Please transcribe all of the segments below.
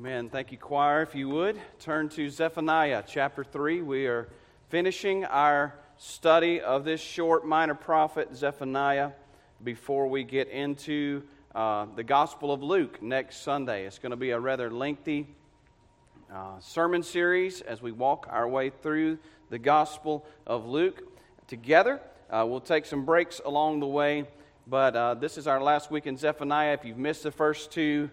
Amen. Thank you, choir. If you would, turn to Zephaniah chapter 3. We are finishing our study of this short minor prophet, Zephaniah, before we get into the Gospel of Luke next Sunday. It's going to be a rather lengthy sermon series as we walk our way through the Gospel of Luke together. We'll take some breaks along the way, but this is our last week in Zephaniah. If you've missed the first two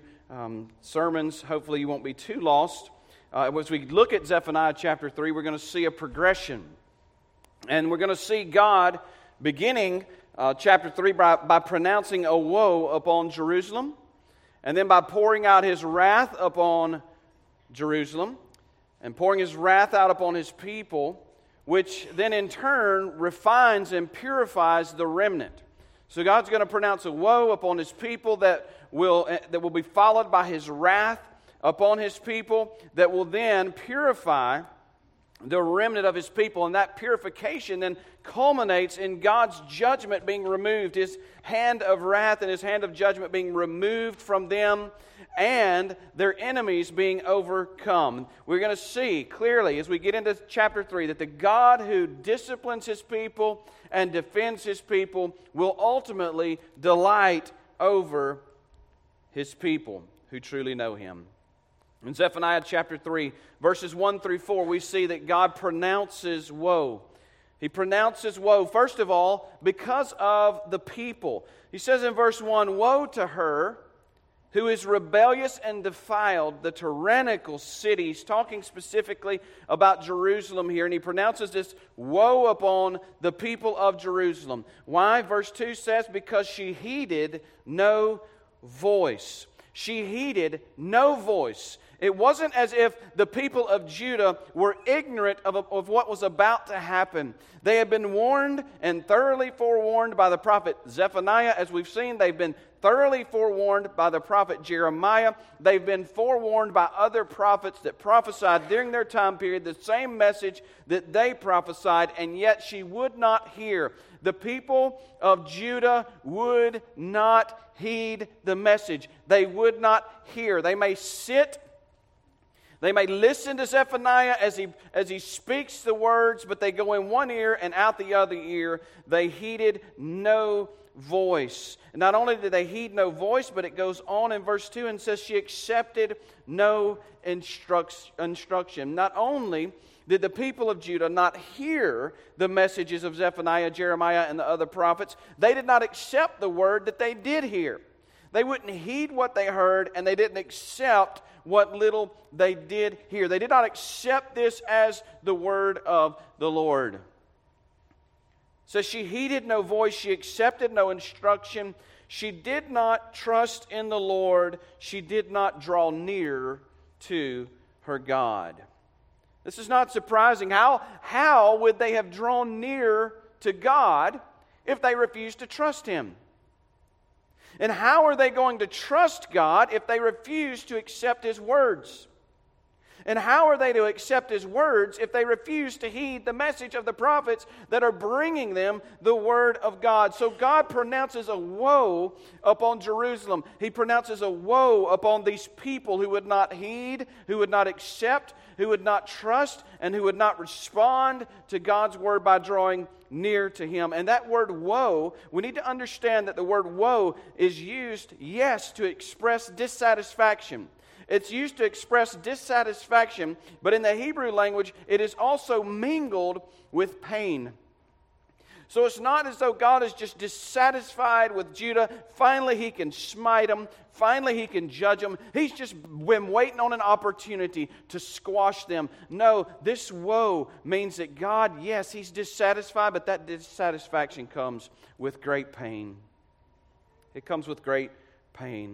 sermons, hopefully you won't be too lost. As we look at Zephaniah chapter 3, we're going to see a progression. And we're going to see God beginning chapter 3 by pronouncing a woe upon Jerusalem, and then by pouring out His wrath upon Jerusalem, and pouring His wrath out upon His people, which then in turn refines and purifies the remnant. So God's going to pronounce a woe upon His people that will be followed by His wrath upon His people that will then purify the remnant of His people. And that purification then culminates in God's judgment being removed, His hand of wrath and His hand of judgment being removed from them, and their enemies being overcome. We're going to see clearly as we get into chapter 3 that the God who disciplines His people and defends His people will ultimately delight over His people who truly know Him. In Zephaniah chapter 3, verses 1 through 4, we see that God pronounces woe. He pronounces woe, first of all, because of the people. He says in verse 1, "Woe to her who is rebellious and defiled, the tyrannical city." He's talking specifically about Jerusalem here, and he pronounces this woe upon the people of Jerusalem. Why? Verse 2 says, because she heeded no voice. She heeded no voice. It wasn't as if the people of Judah were ignorant of what was about to happen. They had been warned and thoroughly forewarned by the prophet Zephaniah. As we've seen, they've been thoroughly forewarned by the prophet Jeremiah. They've been forewarned by other prophets that prophesied during their time period the same message that they prophesied, and yet she would not hear. The people of Judah would not heed the message. They would not hear. They may sit, they may listen to Zephaniah as he speaks the words, but they go in one ear and out the other ear. They heeded no voice. And not only did they heed no voice, but it goes on in verse 2 and says she accepted no instruction. Not only did the people of Judah not hear the messages of Zephaniah, Jeremiah, and the other prophets, they did not accept the word that they did hear. They wouldn't heed what they heard, and they didn't accept what little they did hear. They did not accept this as the word of the Lord. So she heeded no voice, she accepted no instruction, she did not trust in the Lord, she did not draw near to her God. This is not surprising. How would they have drawn near to God if they refused to trust Him? And how are they going to trust God if they refuse to accept His words? And how are they to accept His words if they refuse to heed the message of the prophets that are bringing them the Word of God? So God pronounces a woe upon Jerusalem. He pronounces a woe upon these people who would not heed, who would not accept, who would not trust, and who would not respond to God's Word by drawing near to Him. And that word woe, we need to understand that the word woe is used, yes, to express dissatisfaction. It's used to express dissatisfaction, but in the Hebrew language, it is also mingled with pain. So it's not as though God is just dissatisfied with Judah. Finally, He can smite them. Finally, He can judge them. He's just been waiting on an opportunity to squash them. No, this woe means that God, yes, He's dissatisfied, but that dissatisfaction comes with great pain. It comes with great pain.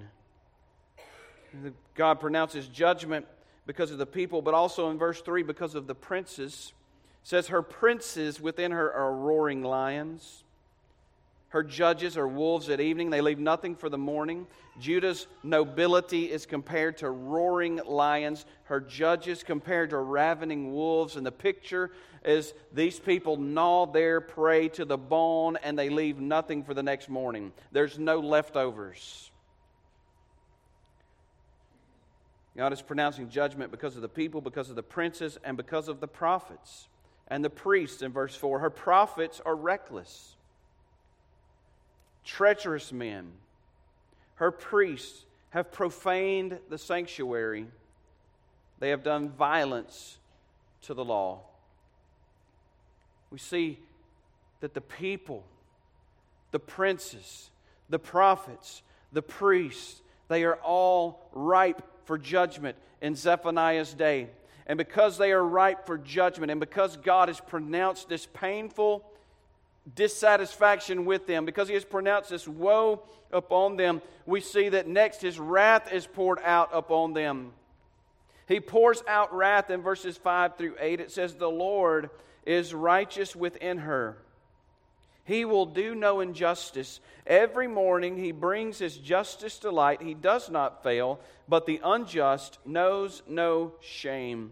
God pronounces judgment because of the people, but also in verse 3 because of the princes. It says her princes within her are roaring lions. Her judges are wolves at evening. They leave nothing for the morning. Judah's nobility is compared to roaring lions. Her judges compared to ravening wolves. And the picture is these people gnaw their prey to the bone and they leave nothing for the next morning. There's no leftovers. God is pronouncing judgment because of the people, because of the princes, and because of the prophets and the priests in verse 4. Her prophets are reckless, treacherous men. Her priests have profaned the sanctuary. They have done violence to the law. We see that the people, the princes, the prophets, the priests, they are all ripe for judgment in Zephaniah's day. And because they are ripe for judgment, and because God has pronounced this painful dissatisfaction with them, because He has pronounced this woe upon them, we see that next His wrath is poured out upon them. He pours out wrath in verses 5 through 8. It says, "The Lord is righteous within her. He will do no injustice. Every morning He brings His justice to light. He does not fail, but the unjust knows no shame.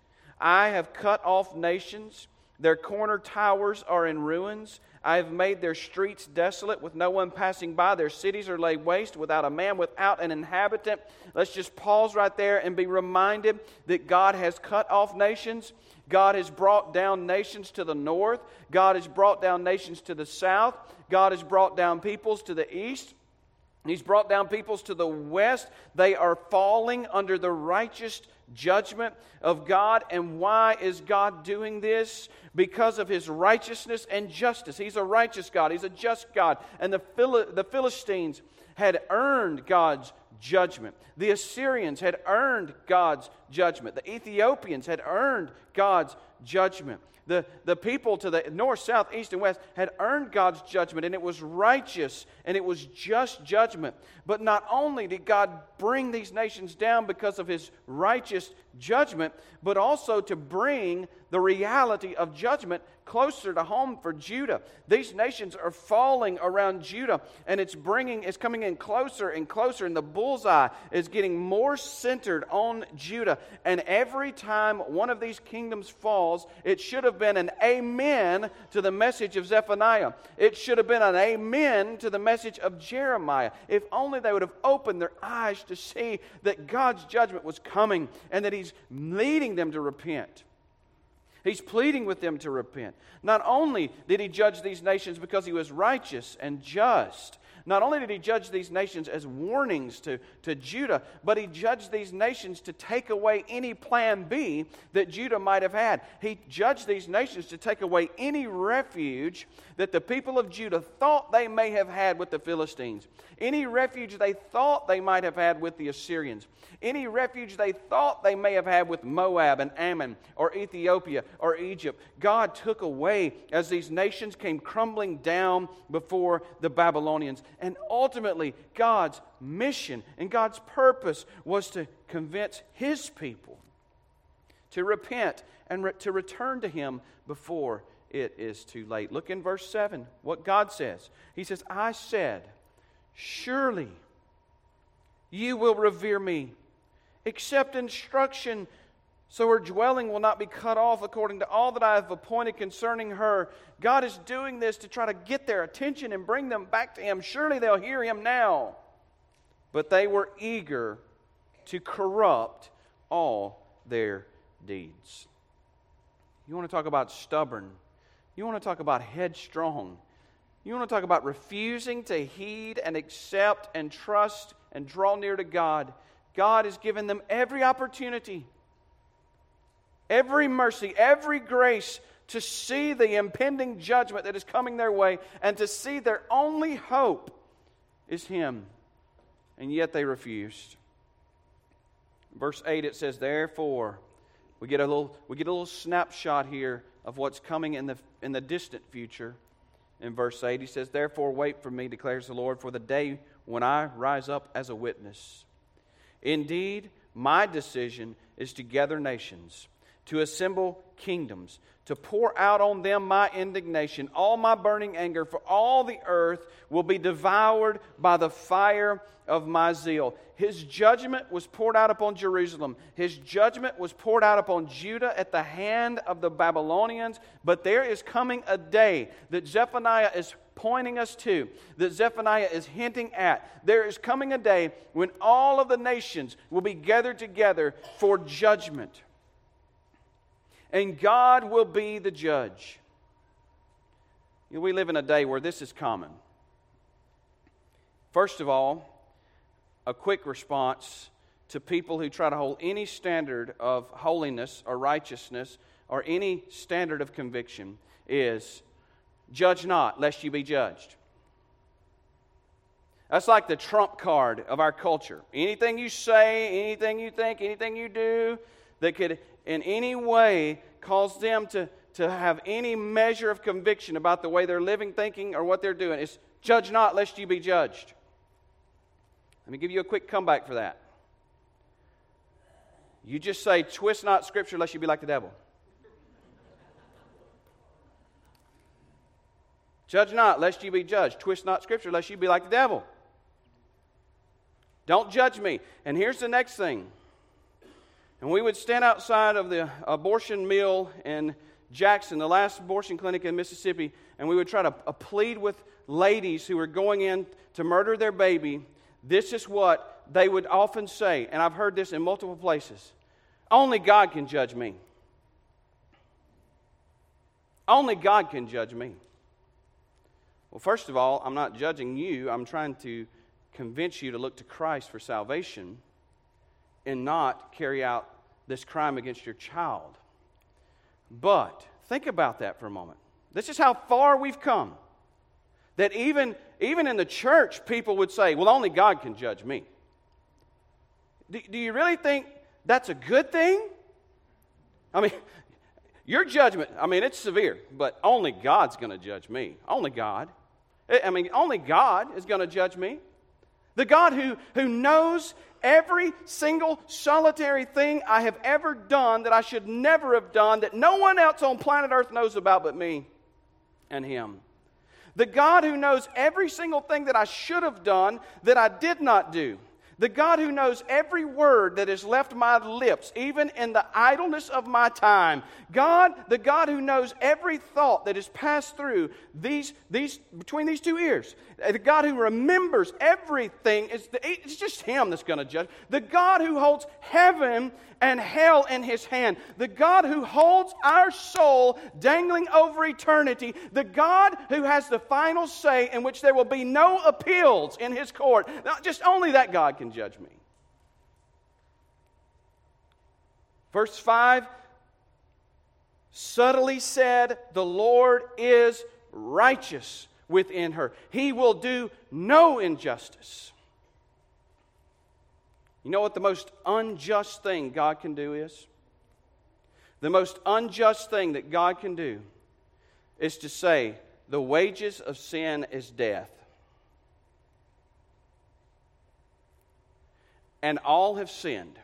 I have cut off nations. Their corner towers are in ruins. I have made their streets desolate with no one passing by. Their cities are laid waste without a man, without an inhabitant." Let's just pause right there and be reminded that God has cut off nations. God has brought down nations to the north. God has brought down nations to the south. God has brought down peoples to the east. He's brought down peoples to the west. They are falling under the righteous judgment of God. And why is God doing this? Because of His righteousness and justice. He's a righteous God. He's a just God. And the Philistines had earned God's judgment. The Assyrians had earned God's judgment. The Ethiopians had earned God's judgment. The people to the north, south, east, and west had earned God's judgment, and it was righteous and it was just judgment. But not only did God bring these nations down because of His righteous judgment, but also to bring the reality of judgment closer to home for Judah. These nations are falling around Judah, and it's coming in closer and closer, and the bullseye is getting more centered on Judah. And every time one of these kingdoms falls, it should have been an amen to the message of Zephaniah. It should have been an amen to the message of Jeremiah. If only they would have opened their eyes to see that God's judgment was coming and that He's leading them to repent. He's pleading with them to repent. Not only did He judge these nations because He was righteous and just, not only did He judge these nations as warnings to Judah, but He judged these nations to take away any plan B that Judah might have had. He judged these nations to take away any refuge that the people of Judah thought they may have had with the Philistines, any refuge they thought they might have had with the Assyrians, any refuge they thought they may have had with Moab and Ammon or Ethiopia or Egypt. God took away as these nations came crumbling down before the Babylonians. And ultimately, God's mission and God's purpose was to convince His people to repent and to return to Him before it is too late. Look in verse 7, what God says. He says, "I said, surely you will revere me. Accept instruction, so her dwelling will not be cut off according to all that I have appointed concerning her." God is doing this to try to get their attention and bring them back to Him. Surely they'll hear Him now. But they were eager to corrupt all their deeds. You want to talk about stubborn? You want to talk about headstrong? You want to talk about refusing to heed and accept and trust and draw near to God? God has given them every opportunity, every mercy, every grace to see the impending judgment that is coming their way and to see their only hope is Him. And yet they refused. Verse 8 it says, "Therefore," we get a little snapshot here of what's coming in the distant future. In verse 8 He says, "Therefore wait for me, declares the Lord, for the day when I rise up as a witness. Indeed, my decision is to gather nations, to assemble kingdoms, to pour out on them my indignation, all my burning anger, for all the earth will be devoured by the fire of my zeal." His judgment was poured out upon Jerusalem. His judgment was poured out upon Judah at the hand of the Babylonians. But there is coming a day that Zephaniah is pointing us to, that Zephaniah is hinting at. There is coming a day when all of the nations will be gathered together for judgment. And God will be the judge. You know, we live in a day where this is common. First of all, a quick response to people who try to hold any standard of holiness or righteousness or any standard of conviction is, judge not, lest you be judged. That's like the trump card of our culture. Anything you say, anything you think, anything you do that could in any way cause them to have any measure of conviction about the way they're living, thinking, or what they're doing is, judge not, lest you be judged. Let me give you a quick comeback for that. You just say, twist not Scripture lest you be like the devil. Judge not lest you be judged. Twist not Scripture lest you be like the devil. Don't judge me. And here's the next thing. And we would stand outside of the abortion mill in Jackson, the last abortion clinic in Mississippi, and we would try to plead with ladies who were going in to murder their baby. This is what they would often say, and I've heard this in multiple places. Only God can judge me. Only God can judge me. Well, first of all, I'm not judging you. I'm trying to convince you to look to Christ for salvation and not carry out this crime against your child. But think about that for a moment. This is how far we've come. That even in the church, people would say, well, only God can judge me. Do you really think that's a good thing? I mean, your judgment, it's severe, but only God's going to judge me. Only God. Only God is going to judge me. The God who knows every single solitary thing I have ever done that I should never have done, that no one else on planet Earth knows about but me and Him. The God who knows every single thing that I should have done that I did not do. The God who knows every word that has left my lips, even in the idleness of my time. The God who knows every thought that has passed through between these two ears. The God who remembers everything. It's just Him that's going to judge. The God who holds heaven and hell in His hand. The God who holds our soul dangling over eternity. The God who has the final say, in which there will be no appeals in His court. Just only that God can judge me. Verse 5, subtly said, the Lord is righteous within her. He will do no injustice. You know what the most unjust thing God can do is? The most unjust thing that God can do is to say, the wages of sin is death. And all have sinned.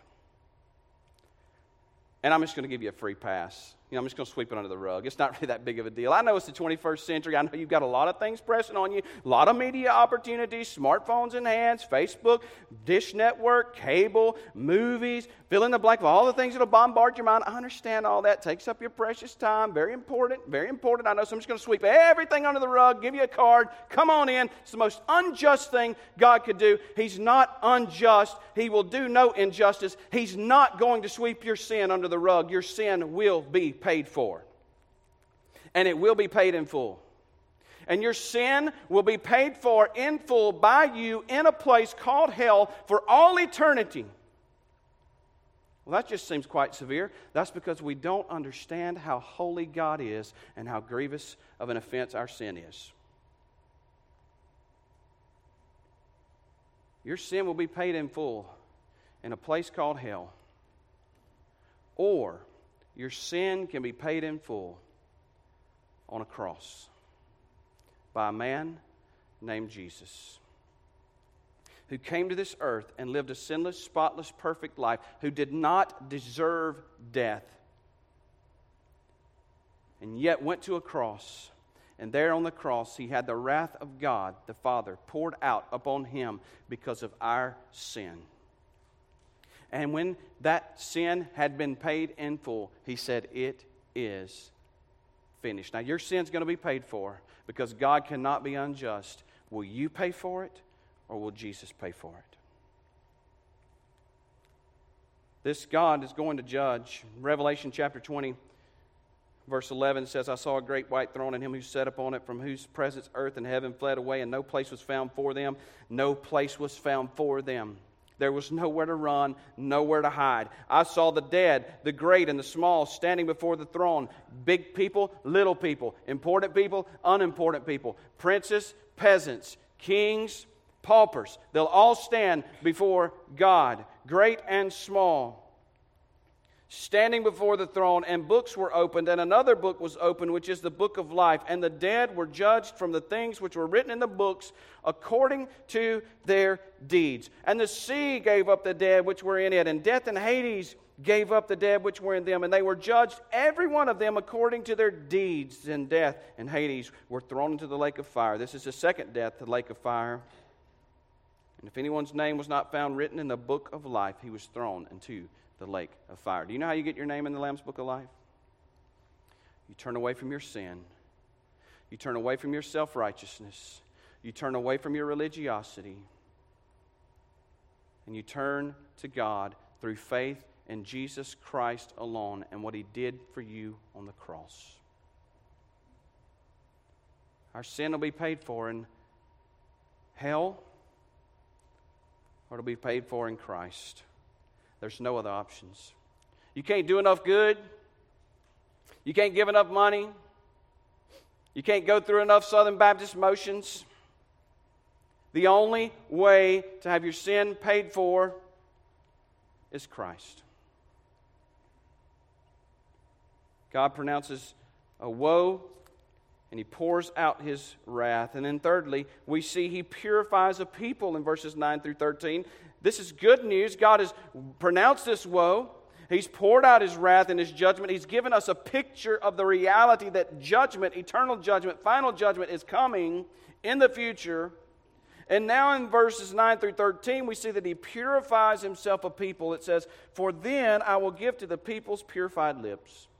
And I'm just going to give you a free pass. I'm just going to sweep it under the rug. It's not really that big of a deal. I know it's the 21st century. I know you've got a lot of things pressing on you, a lot of media opportunities, smartphones in hands, Facebook, Dish Network, cable, movies, fill in the blank of all the things that will bombard your mind. I understand all that. Takes up your precious time. Very important, very important. I know, so I'm just going to sweep everything under the rug, give you a card. Come on in. It's the most unjust thing God could do. He's not unjust. He will do no injustice. He's not going to sweep your sin under the rug. Your sin will be paid for. And it will be paid in full. And your sin will be paid for in full by you in a place called hell for all eternity. Well, that just seems quite severe. That's because we don't understand how holy God is and how grievous of an offense our sin is. Your sin will be paid in full in a place called hell. Or your sin can be paid in full on a cross by a man named Jesus, who came to this earth and lived a sinless, spotless, perfect life, who did not deserve death, and yet went to a cross. And there on the cross, He had the wrath of God, the Father, poured out upon Him because of our sin. And when that sin had been paid in full, He said, it is finished. Now, your sin's going to be paid for because God cannot be unjust. Will you pay for it, or will Jesus pay for it? This God is going to judge. Revelation chapter 20, verse 11 says, I saw a great white throne and him who sat upon it, from whose presence earth and heaven fled away, and no place was found for them. No place was found for them. There was nowhere to run, nowhere to hide. I saw the dead, the great and the small, standing before the throne. Big people, little people, important people, unimportant people, princes, peasants, kings, paupers. They'll all stand before God, great and small, standing before the throne, and books were opened, and another book was opened, which is the book of life. And the dead were judged from the things which were written in the books according to their deeds. And the sea gave up the dead which were in it, and death and Hades gave up the dead which were in them, and they were judged, every one of them, according to their deeds. And death and Hades were thrown into the lake of fire. This is the second death, the lake of fire. And if anyone's name was not found written in the book of life, he was thrown into the lake of fire. Do you know how you get your name in the Lamb's Book of Life? You turn away from your sin. You turn away from your self-righteousness. You turn away from your religiosity. And you turn to God through faith in Jesus Christ alone and what He did for you on the cross. Our sin will be paid for in hell, or it'll be paid for in Christ. There's no other options. You can't do enough good. You can't give enough money. You can't go through enough Southern Baptist motions. The only way to have your sin paid for is Christ. God pronounces a woe, and He pours out His wrath. And then thirdly, we see He purifies a people in verses 9 through 13. This is good news. God has pronounced this woe. He's poured out His wrath and His judgment. He's given us a picture of the reality that judgment, eternal judgment, final judgment is coming in the future. And now in verses 9 through 13, we see that He purifies Himself a people. It says, "For then I will give to the peoples purified lips,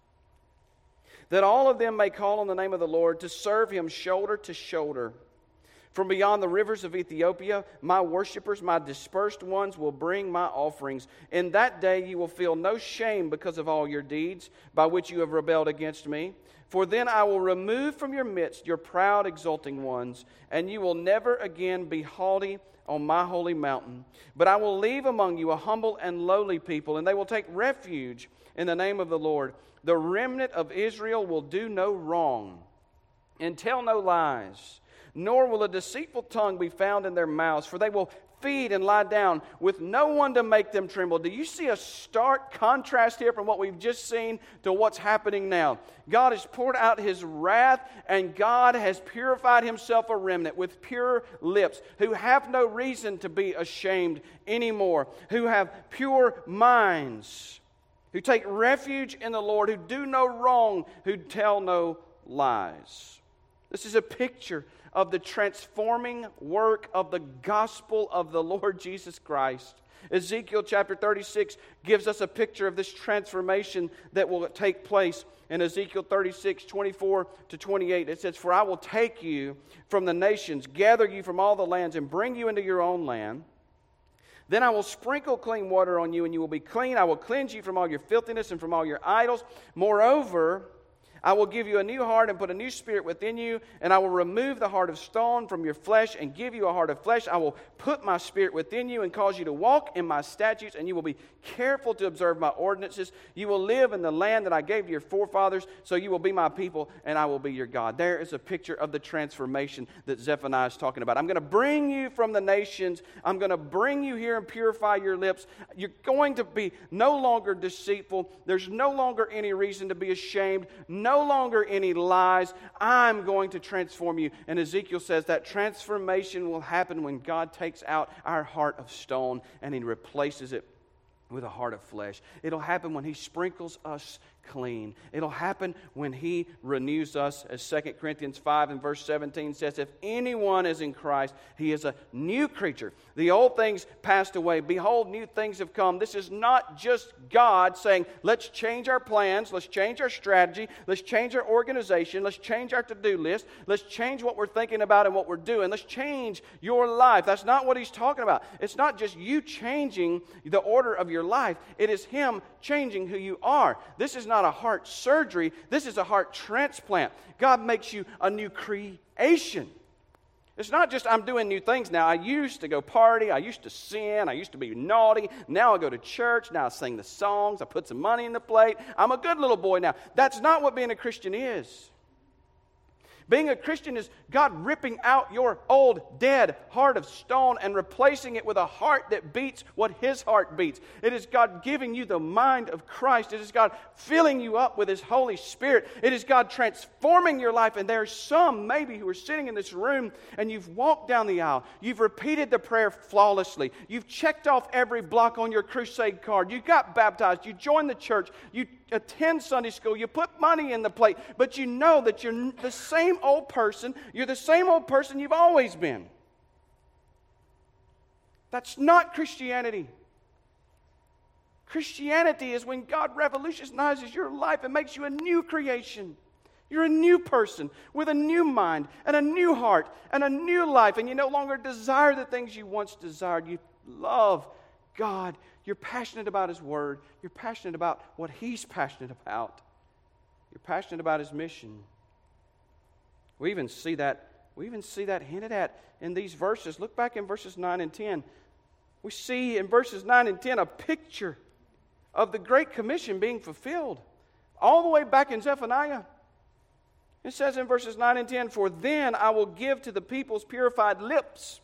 that all of them may call on the name of the Lord, to serve Him shoulder to shoulder. From beyond the rivers of Ethiopia, my worshipers, my dispersed ones, will bring my offerings. In that day you will feel no shame because of all your deeds, by which you have rebelled against me. For then I will remove from your midst your proud, exulting ones, and you will never again be haughty on my holy mountain. But I will leave among you a humble and lowly people, and they will take refuge in the name of the Lord. The remnant of Israel will do no wrong and tell no lies, nor will a deceitful tongue be found in their mouths, for they will feed and lie down with no one to make them tremble." Do you see a stark contrast here from what we've just seen to what's happening now? God has poured out His wrath, and God has purified Himself a remnant with pure lips, who have no reason to be ashamed anymore, who have pure minds, who take refuge in the Lord, who do no wrong, who tell no lies. This is a picture of the transforming work of the gospel of the Lord Jesus Christ. Ezekiel chapter 36 gives us a picture of this transformation that will take place. In Ezekiel 36, 24 to 28, it says, "For I will take you from the nations, gather you from all the lands, and bring you into your own land. Then I will sprinkle clean water on you, and you will be clean. I will cleanse you from all your filthiness and from all your idols. Moreover, I will give you a new heart and put a new spirit within you, and I will remove the heart of stone from your flesh and give you a heart of flesh. I will put my spirit within you and cause you to walk in my statutes, and you will be careful to observe my ordinances. You will live in the land that I gave to your forefathers, so you will be my people, and I will be your God." There is a picture of the transformation that Zephaniah is talking about. I'm going to bring you from the nations. I'm going to bring you here and purify your lips. You're going to be no longer deceitful. There's no longer any reason to be ashamed. No longer any lies. I'm going to transform you. And Ezekiel says that transformation will happen when God takes out our heart of stone and He replaces it with a heart of flesh. It'll happen when He sprinkles us clean. It'll happen when He renews us, as 2 Corinthians 5 and verse 17 says, if anyone is in Christ, he is a new creature. The old things passed away. Behold, new things have come. This is not just God saying, let's change our plans, let's change our strategy, let's change our organization, let's change our to-do list, let's change what we're thinking about and what we're doing, let's change your life. That's not what He's talking about. It's not just you changing the order of your life. It is Him changing who you are. This is not a heart surgery. This is a heart transplant. God makes you a new creation. It's not just I'm doing new things now. I used to go party. I used to sin. I used to be naughty. Now I go to church. Now I sing the songs. I put some money in the plate. I'm a good little boy now. That's not what being a Christian is. Being a Christian is God ripping out your old, dead heart of stone and replacing it with a heart that beats what His heart beats. It is God giving you the mind of Christ. It is God filling you up with His Holy Spirit. It is God transforming your life. And there are some maybe who are sitting in this room and you've walked down the aisle. You've repeated the prayer flawlessly. You've checked off every block on your crusade card. You got baptized. You joined the church. You attend Sunday school, you put money in the plate, but you know that you're the same old person. You're the same old person you've always been. That's not Christianity. Christianity is when God revolutionizes your life and makes you a new creation. You're a new person with a new mind and a new heart and a new life, and you no longer desire the things you once desired. You love God. You're passionate about His Word. You're passionate about what He's passionate about. You're passionate about His mission. We even see that hinted at in these verses. Look back in verses 9 and 10. We see in verses 9 and 10 a picture of the Great Commission being fulfilled. All the way back in Zephaniah. It says in verses 9 and 10, for then I will give to the peoples purified lips,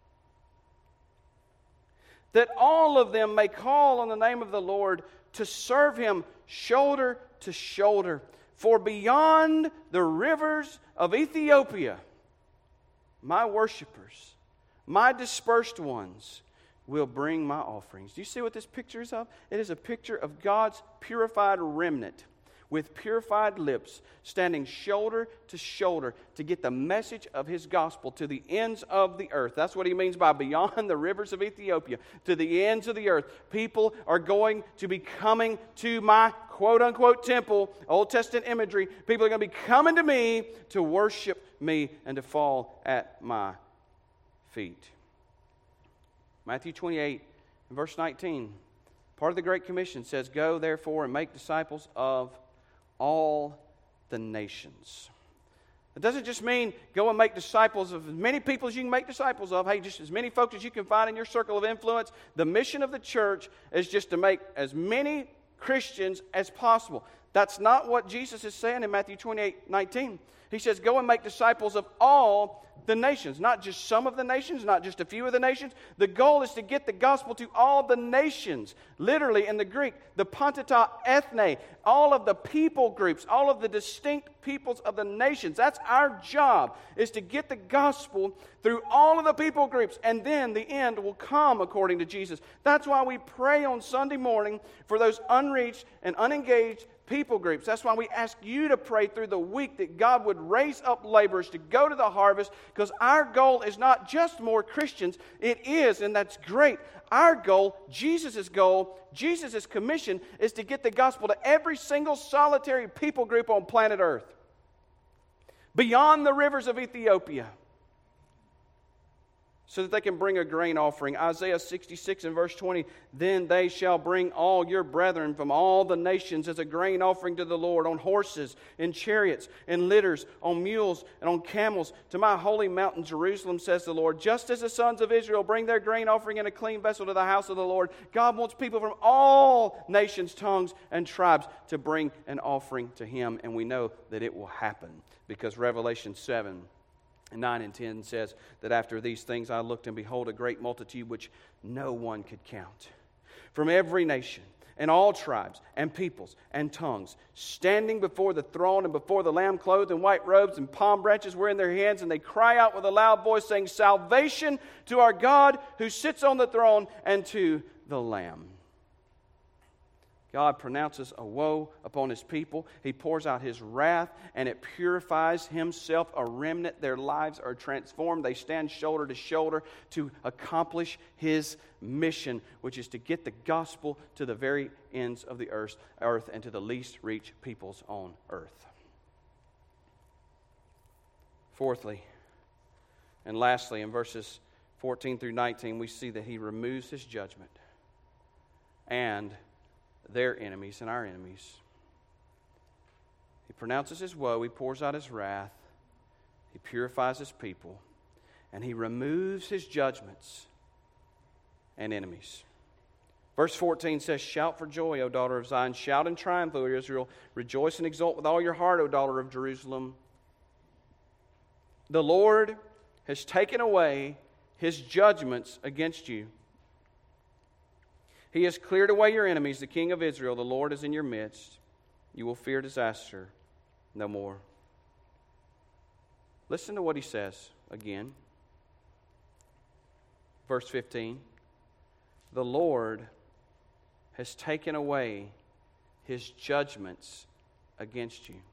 that all of them may call on the name of the Lord to serve Him shoulder to shoulder. For beyond the rivers of Ethiopia, my worshipers, my dispersed ones, will bring my offerings. Do you see what this picture is of? It is a picture of God's purified remnant with purified lips, standing shoulder to shoulder to get the message of His gospel to the ends of the earth. That's what He means by beyond the rivers of Ethiopia, to the ends of the earth. People are going to be coming to my quote-unquote temple, Old Testament imagery. People are going to be coming to me to worship me and to fall at my feet. Matthew 28 and verse 19, part of the Great Commission says, go therefore and make disciples of all the nations. It doesn't just mean go and make disciples of as many people as you can make disciples of. Hey, just as many folks as you can find in your circle of influence. The mission of the church is just to make as many Christians as possible. That's not what Jesus is saying in Matthew 28:19. He says, go and make disciples of all the nations. Not just some of the nations, not just a few of the nations. The goal is to get the gospel to all the nations. Literally in the Greek, the pantata ethne, all of the people groups, all of the distinct peoples of the nations. That's our job, is to get the gospel through all of the people groups. And then the end will come according to Jesus. That's why we pray on Sunday morning for those unreached and unengaged people groups. That's why we ask you to pray through the week that God would raise up laborers to go to the harvest, because our goal is not just more Christians. It is, and that's great. Our goal, Jesus' goal, Jesus' commission is to get the gospel to every single solitary people group on planet Earth. Beyond the rivers of Ethiopia. So that they can bring a grain offering. Isaiah 66 and verse 20, then they shall bring all your brethren from all the nations as a grain offering to the Lord, on horses, in chariots, in litters, on mules, and on camels, to my holy mountain Jerusalem, says the Lord. Just as the sons of Israel bring their grain offering in a clean vessel to the house of the Lord, God wants people from all nations, tongues, and tribes to bring an offering to Him. And we know that it will happen, because Revelation 7 and 9 and 10 says that after these things I looked, and behold, a great multitude which no one could count, from every nation and all tribes and peoples and tongues, standing before the throne and before the Lamb, clothed in white robes, and palm branches were in their hands, and they cry out with a loud voice, saying, salvation to our God who sits on the throne and to the Lamb. God pronounces a woe upon His people. He pours out His wrath, and it purifies Himself, a remnant. Their lives are transformed. They stand shoulder to shoulder to accomplish His mission, which is to get the gospel to the very ends of the earth and to the least reached peoples on earth. Fourthly, and lastly, in verses 14 through 19, we see that He removes His judgment and their enemies and our enemies. He pronounces His woe, He pours out His wrath, He purifies His people, and He removes His judgments and enemies. Verse 14 says, "Shout for joy, O daughter of Zion. Shout in triumph, O Israel. Rejoice and exult with all your heart, O daughter of Jerusalem. The Lord has taken away His judgments against you. He has cleared away your enemies, the King of Israel. The Lord is in your midst. You will fear disaster no more." Listen to what He says again. Verse 15. "The Lord has taken away His judgments against you."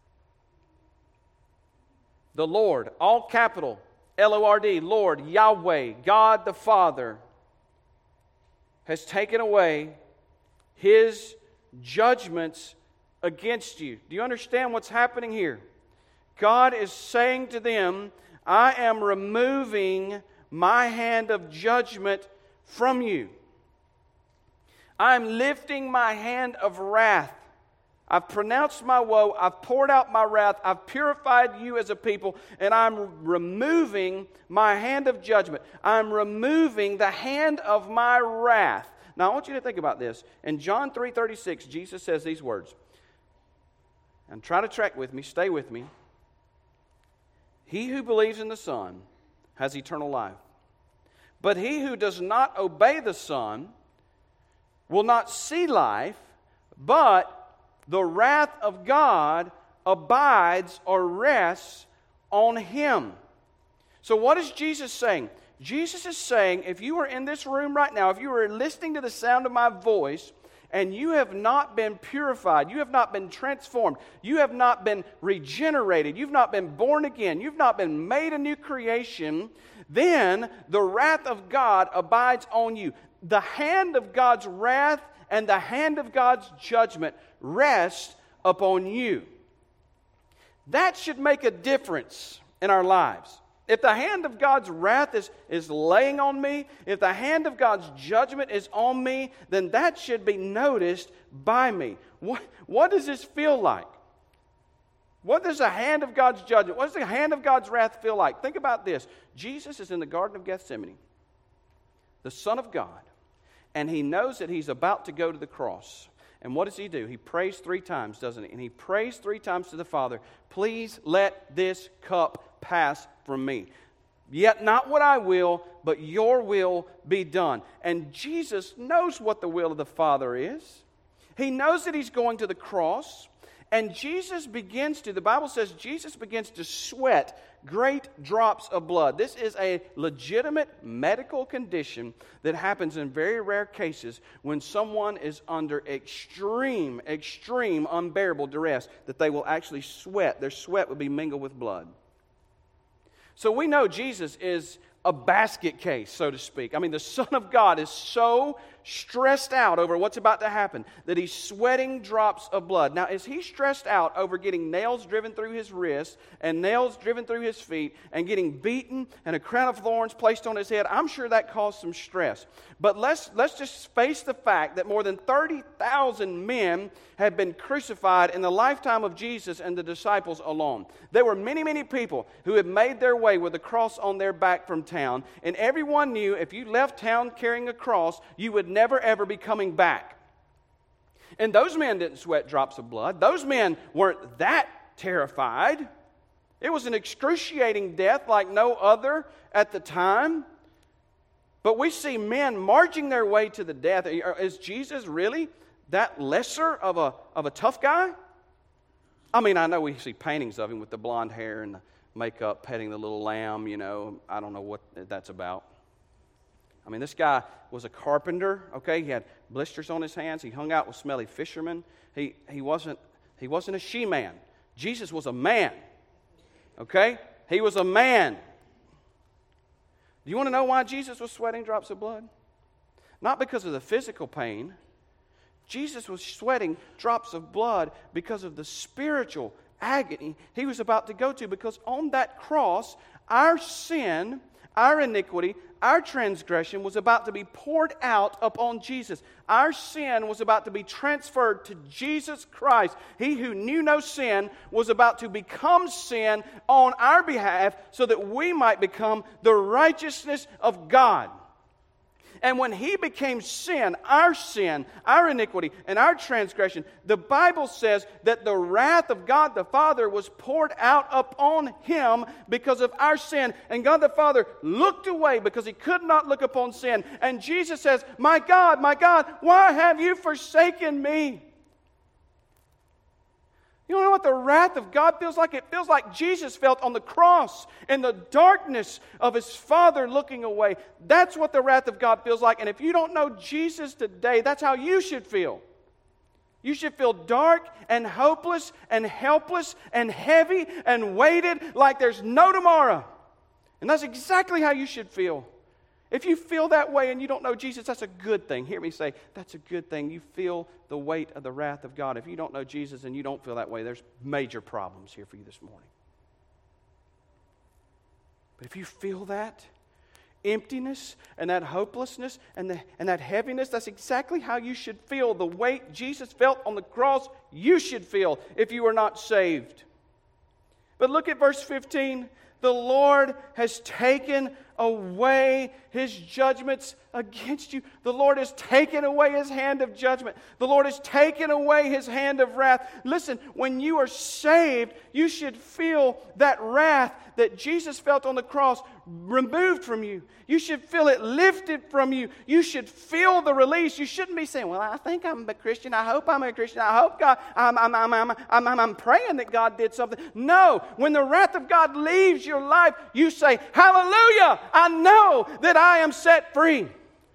The Lord, all capital, L-O-R-D, Lord, Yahweh, God the Father, has taken away His judgments against you. Do you understand what's happening here? God is saying to them, I am removing my hand of judgment from you. I'm lifting my hand of wrath. I've pronounced my woe. I've poured out my wrath. I've purified you as a people, and I'm removing my hand of judgment. I'm removing the hand of my wrath. Now, I want you to think about this. In John 3:36, Jesus says these words. And try to track with me. Stay with me. "He who believes in the Son has eternal life. But he who does not obey the Son will not see life, but the wrath of God abides or rests on him." So what is Jesus saying? Jesus is saying, if you are in this room right now, if you are listening to the sound of my voice, and you have not been purified, you have not been transformed, you have not been regenerated, you've not been born again, you've not been made a new creation, then the wrath of God abides on you. The hand of God's wrath and the hand of God's judgment rest upon you. That should make a difference in our lives. If the hand of God's wrath is laying on me, if the hand of God's judgment is on me, then that should be noticed by me. What does this feel like? What does the hand of God's judgment, what does the hand of God's wrath feel like? Think about this. Jesus is in the Garden of Gethsemane, the Son of God, and He knows that He's about to go to the cross. And what does He do? He prays 3 times, doesn't He? And He prays 3 times to the Father, "Please let this cup pass from me. Yet not what I will, but your will be done." And Jesus knows what the will of the Father is. He knows that He's going to the cross. And the Bible says Jesus begins to sweat great drops of blood. This is a legitimate medical condition that happens in very rare cases when someone is under extreme, unbearable duress, that they will actually sweat. Their sweat will be mingled with blood. So we know Jesus is a basket case, so to speak. I mean, the Son of God is so stressed out over what's about to happen that He's sweating drops of blood. Now, is He stressed out over getting nails driven through His wrists and nails driven through His feet and getting beaten and a crown of thorns placed on His head? I'm sure that caused some stress. But let's just face the fact that more than 30,000 men had been crucified in the lifetime of Jesus and the disciples alone. There were many, many people who had made their way with a cross on their back from town, and everyone knew if you left town carrying a cross, you would never ever be coming back. And those men didn't sweat drops of blood. Those men weren't that terrified. It was an excruciating death like no other at the time. But we see men marching their way to the death. Is Jesus really that lesser of a tough guy? I mean, I know we see paintings of Him with the blonde hair and the makeup, petting the little lamb, I don't know what that's about. I mean, this guy was a carpenter, okay? He had blisters on his hands. He hung out with smelly fishermen. He wasn't a she-man. Jesus was a man, okay? He was a man. Do you want to know why Jesus was sweating drops of blood? Not because of the physical pain. Jesus was sweating drops of blood because of the spiritual agony he was about to go to. Because on that cross, our sin, our iniquity, our transgression was about to be poured out upon Jesus. Our sin was about to be transferred to Jesus Christ. He who knew no sin was about to become sin on our behalf so that we might become the righteousness of God. And when He became sin, our iniquity, and our transgression, the Bible says that the wrath of God the Father was poured out upon Him because of our sin. And God the Father looked away because He could not look upon sin. And Jesus says, my God, why have you forsaken me? You know what the wrath of God feels like? It feels like Jesus felt on the cross in the darkness of His Father looking away. That's what the wrath of God feels like. And if you don't know Jesus today, that's how you should feel. You should feel dark and hopeless and helpless and heavy and weighted like there's no tomorrow. And that's exactly how you should feel. If you feel that way and you don't know Jesus, that's a good thing. Hear me say, that's a good thing. You feel the weight of the wrath of God. If you don't know Jesus and you don't feel that way, there's major problems here for you this morning. But if you feel that emptiness and that hopelessness and that heaviness, that's exactly how you should feel. The weight Jesus felt on the cross, you should feel if you are not saved. But look at verse 15. The Lord has taken away His judgments against you. The Lord has taken away His hand of judgment. The Lord has taken away His hand of wrath. Listen, when you are saved, you should feel that wrath that Jesus felt on the cross removed from you. You should feel it lifted from you. You should feel the release. You shouldn't be saying, well, I think I'm a Christian. I hope I'm a Christian. I hope God, I'm praying that God did something. No, when the wrath of God leaves your life, you say, hallelujah, I know that I am set free.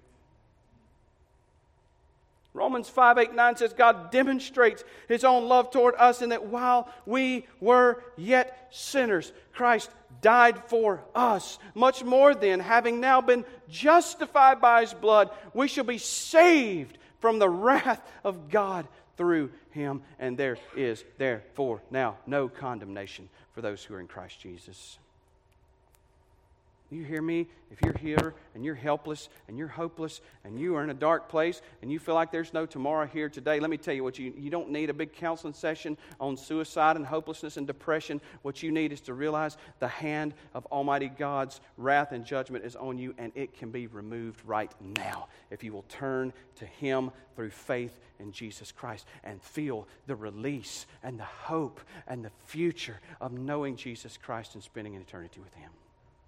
Romans 5:8-9 says God demonstrates His own love toward us in that while we were yet sinners, Christ died for us. Much more then, having now been justified by His blood, we shall be saved from the wrath of God through Him. And there is therefore now no condemnation for those who are in Christ Jesus. You hear me? If you're here and you're helpless and you're hopeless and you are in a dark place and you feel like there's no tomorrow here today, let me tell you what you don't need a big counseling session on suicide and hopelessness and depression. What you need is to realize the hand of Almighty God's wrath and judgment is on you, and it can be removed right now if you will turn to Him through faith in Jesus Christ and feel the release and the hope and the future of knowing Jesus Christ and spending an eternity with Him.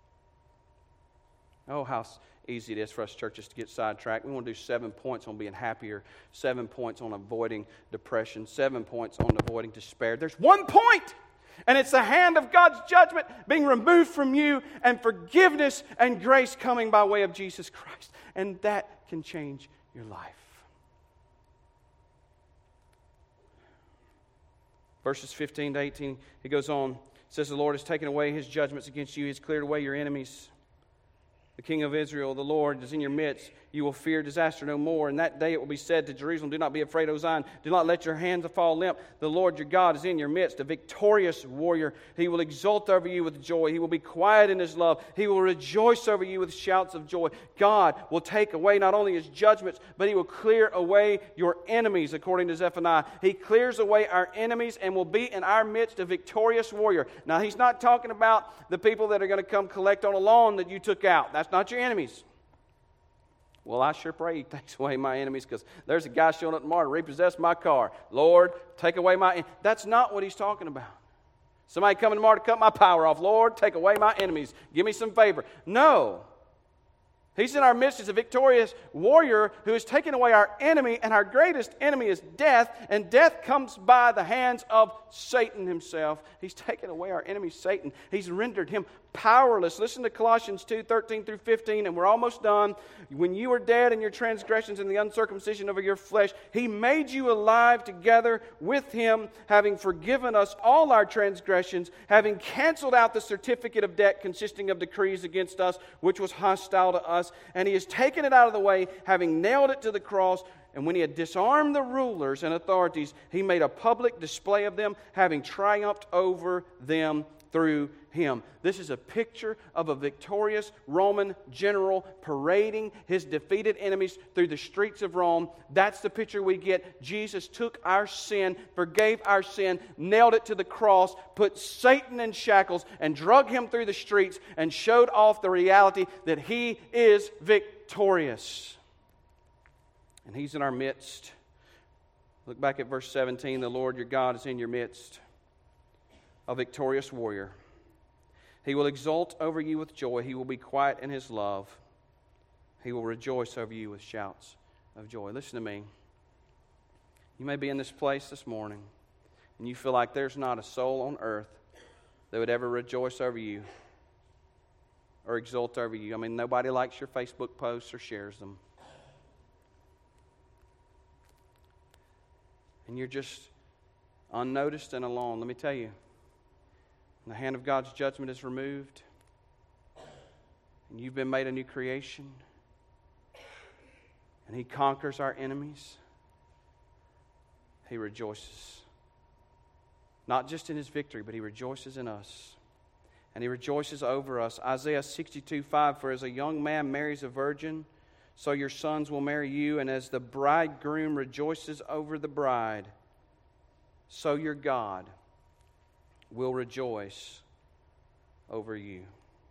Oh, how easy it is for us churches to get sidetracked. We want to do 7 points on being happier, 7 points on avoiding depression, 7 points on avoiding despair. There's 1 point, and it's the hand of God's judgment being removed from you and forgiveness and grace coming by way of Jesus Christ. And that can change your life. Verses 15-18, he goes on. It says, the Lord has taken away His judgments against you. He has cleared away your enemies. The King of Israel, the Lord, is in your midst. You will fear disaster no more. And that day it will be said to Jerusalem, do not be afraid, O Zion. Do not let your hands fall limp. The Lord your God is in your midst, a victorious warrior. He will exult over you with joy. He will be quiet in His love. He will rejoice over you with shouts of joy. God will take away not only His judgments, but He will clear away your enemies, according to Zephaniah. He clears away our enemies and will be in our midst a victorious warrior. Now, He's not talking about the people that are going to come collect on a loan that you took out. That's not your enemies. Well, I sure pray He takes away my enemies, because there's a guy showing up tomorrow to repossess my car. Lord, take away my... That's not what He's talking about. Somebody coming tomorrow to cut my power off. Lord, take away my enemies. Give me some favor. No. He's in our midst as a victorious warrior who has taken away our enemy, and our greatest enemy is death, and death comes by the hands of Satan himself. He's taken away our enemy, Satan. He's rendered him powerless. Listen to Colossians 2:13 through 15, and we're almost done. When you were dead in your transgressions and the uncircumcision of your flesh, He made you alive together with Him, having forgiven us all our transgressions, having canceled out the certificate of debt consisting of decrees against us, which was hostile to us, and He has taken it out of the way, having nailed it to the cross. And when He had disarmed the rulers and authorities, He made a public display of them, having triumphed over them through Him. This is a picture of a victorious Roman general parading his defeated enemies through the streets of Rome. That's the picture we get. Jesus took our sin, forgave our sin, nailed it to the cross, put Satan in shackles, and drug him through the streets and showed off the reality that He is victorious. And He's in our midst. Look back at verse 17. The Lord your God is in your midst, a victorious warrior. He will exult over you with joy. He will be quiet in His love. He will rejoice over you with shouts of joy. Listen to me. You may be in this place this morning, and you feel like there's not a soul on earth that would ever rejoice over you or exult over you. I mean, nobody likes your Facebook posts or shares them. And you're just unnoticed and alone. Let me tell you, when the hand of God's judgment is removed, and you've been made a new creation, and He conquers our enemies, He rejoices. Not just in His victory, but He rejoices in us. And He rejoices over us. Isaiah 62:5, for as a young man marries a virgin, so your sons will marry you, and as the bridegroom rejoices over the bride, so your God will rejoice over you.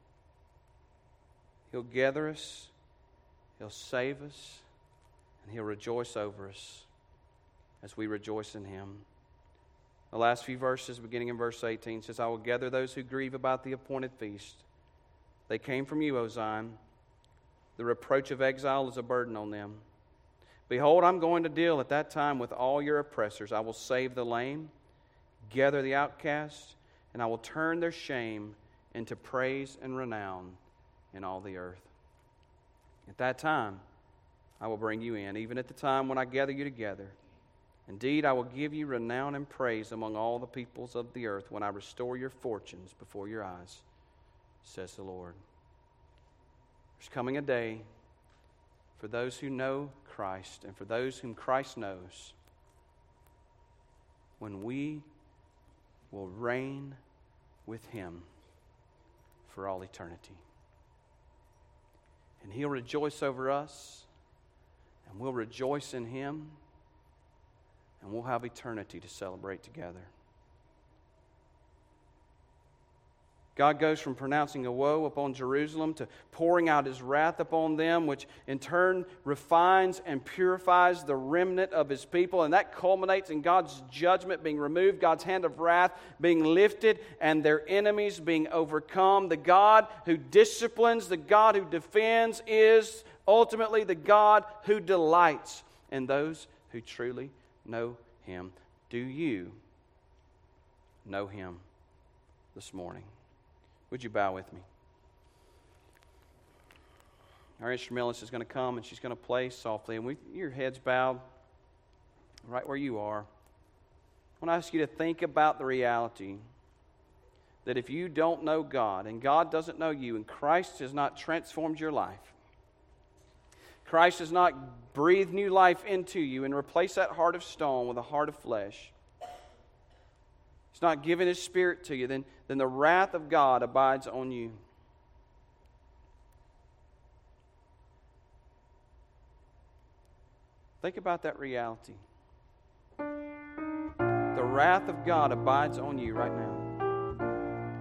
He'll gather us, He'll save us, and He'll rejoice over us as we rejoice in Him. The last few verses, beginning in verse 18, says, I will gather those who grieve about the appointed feast. They came from you, O Zion. The reproach of exile is a burden on them. Behold, I'm going to deal at that time with all your oppressors. I will save the lame, gather the outcast, and I will turn their shame into praise and renown in all the earth. At that time, I will bring you in, even at the time when I gather you together. Indeed, I will give you renown and praise among all the peoples of the earth when I restore your fortunes before your eyes, says the Lord. There's coming a day for those who know Christ and for those whom Christ knows when we will reign with Him for all eternity. And He'll rejoice over us, and we'll rejoice in Him, and we'll have eternity to celebrate together. God goes from pronouncing a woe upon Jerusalem to pouring out His wrath upon them, which in turn refines and purifies the remnant of His people. And that culminates in God's judgment being removed, God's hand of wrath being lifted, and their enemies being overcome. The God who disciplines, the God who defends, is ultimately the God who delights in those who truly know Him. Do you know Him this morning? Would you bow with me? Our instrumentalist is going to come and she's going to play softly. And your head's bowed right where you are. I want to ask you to think about the reality that if you don't know God and God doesn't know you and Christ has not transformed your life, Christ has not breathed new life into you and replaced that heart of stone with a heart of flesh, He's not given His Spirit to you, then the wrath of God abides on you. Think about that reality. The wrath of God abides on you right now.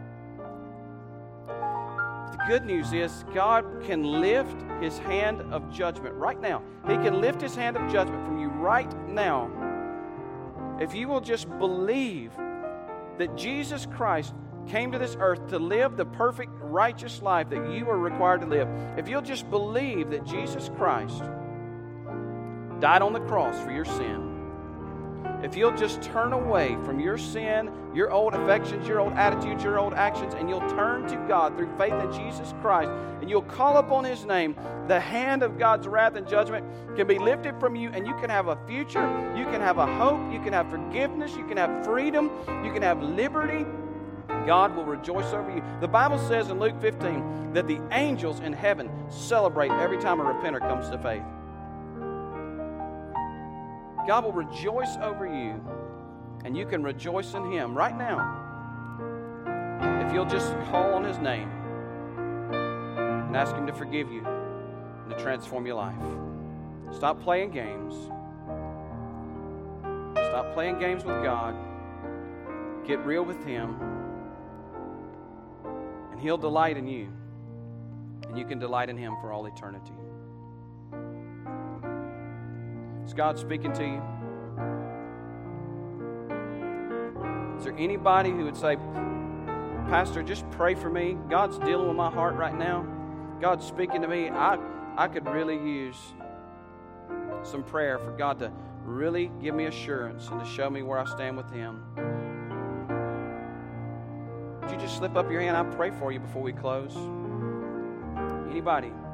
The good news is God can lift His hand of judgment right now. He can lift His hand of judgment from you right now. If you will just believe that Jesus Christ came to this earth to live the perfect, righteous life that you are required to live. If you'll just believe that Jesus Christ died on the cross for your sin, If you'll just turn away from your sin, your old affections, your old attitudes, your old actions, and you'll turn to God through faith in Jesus Christ, and you'll call upon His name, the hand of God's wrath and judgment can be lifted from you, and you can have a future, you can have a hope, you can have forgiveness, you can have freedom, you can have liberty. God will rejoice over you. The Bible says in Luke 15 that the angels in heaven celebrate every time a repenter comes to faith. God will rejoice over you, and you can rejoice in Him right now if you'll just call on His name and ask Him to forgive you and to transform your life. Stop playing games. Stop playing games with God. Get real with Him, and He'll delight in you, and you can delight in Him for all eternity. Is God speaking to you? Is there anybody who would say, Pastor, just pray for me. God's dealing with my heart right now. God's speaking to me. I could really use some prayer for God to really give me assurance and to show me where I stand with Him. Would you just slip up your hand? I'll pray for you before we close. Anybody?